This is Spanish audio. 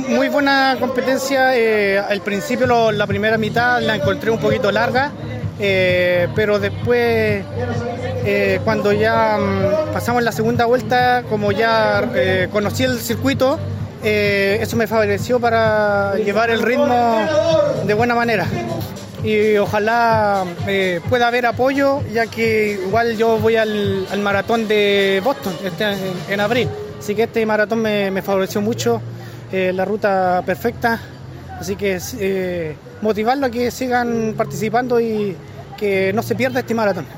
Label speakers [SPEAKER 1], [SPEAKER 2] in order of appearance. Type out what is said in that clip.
[SPEAKER 1] muy buena competencia. Al principio la primera mitad la encontré un poquito larga, pero después cuando ya pasamos la segunda vuelta, como ya conocí el circuito, eso me favoreció para llevar el ritmo de buena manera. Y ojalá pueda haber apoyo, ya que igual yo voy al maratón de Boston en abril, así que este maratón me favoreció mucho, la ruta perfecta, así que motivarlo a que sigan participando y que no se pierda este maratón.